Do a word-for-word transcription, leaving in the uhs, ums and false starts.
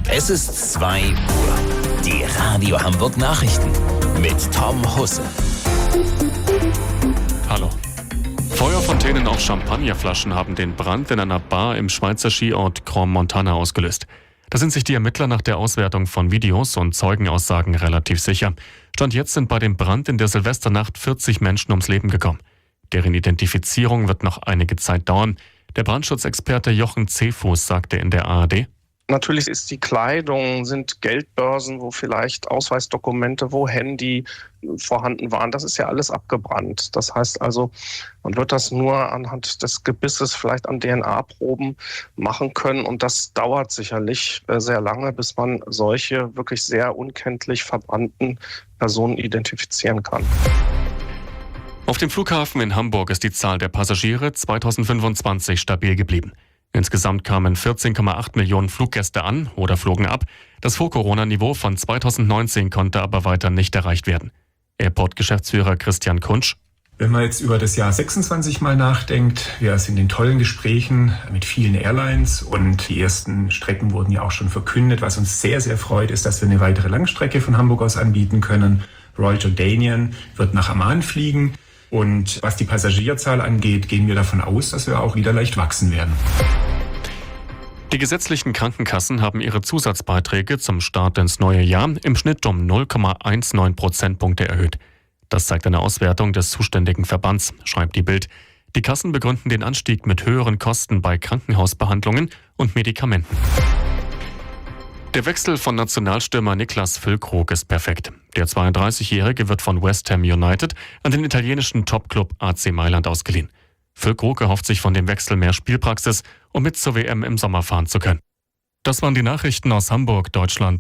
Es ist zwei Uhr. Die Radio Hamburg Nachrichten mit Tom Husse. Hallo. Feuerfontänen auf Champagnerflaschen haben den Brand in einer Bar im Schweizer Skiort Crans-Montana ausgelöst. Da sind sich die Ermittler nach der Auswertung von Videos und Zeugenaussagen relativ sicher. Stand jetzt sind bei dem Brand in der Silvesternacht vierzig Menschen ums Leben gekommen. Deren Identifizierung wird noch einige Zeit dauern. Der Brandschutzexperte Jochen Zehfuß sagte in der A R D: Natürlich ist die Kleidung, sind Geldbörsen, wo vielleicht Ausweisdokumente, wo Handy vorhanden waren. Das ist ja alles abgebrannt. Das heißt also, man wird das nur anhand des Gebisses vielleicht an D N A-Proben machen können. Und das dauert sicherlich sehr lange, bis man solche wirklich sehr unkenntlich verbrannten Personen identifizieren kann. Auf dem Flughafen in Hamburg ist die Zahl der Passagiere zweitausendfünfundzwanzig stabil geblieben. Insgesamt kamen vierzehn Komma acht Millionen Fluggäste an oder flogen ab. Das Vor-Corona-Niveau von zweitausendneunzehn konnte aber weiter nicht erreicht werden. Airport-Geschäftsführer Christian Kunsch: Wenn man jetzt über das Jahr sechsundzwanzig mal nachdenkt, wir sind in tollen Gesprächen mit vielen Airlines und die ersten Strecken wurden ja auch schon verkündet. Was uns sehr, sehr freut, ist, dass wir eine weitere Langstrecke von Hamburg aus anbieten können. Royal Jordanian wird nach Amman fliegen. Und was die Passagierzahl angeht, gehen wir davon aus, dass wir auch wieder leicht wachsen werden. Die gesetzlichen Krankenkassen haben ihre Zusatzbeiträge zum Start ins neue Jahr im Schnitt um null Komma neunzehn Prozentpunkte erhöht. Das zeigt eine Auswertung des zuständigen Verbands, schreibt die Bild. Die Kassen begründen den Anstieg mit höheren Kosten bei Krankenhausbehandlungen und Medikamenten. Der Wechsel von Nationalstürmer Niklas Füllkrug ist perfekt. Der zweiunddreißigjährige wird von West Ham United an den italienischen Topclub A C Mailand ausgeliehen. Füllkrug erhofft sich von dem Wechsel mehr Spielpraxis, um mit zur W M im Sommer fahren zu können. Das waren die Nachrichten aus Hamburg, Deutschland.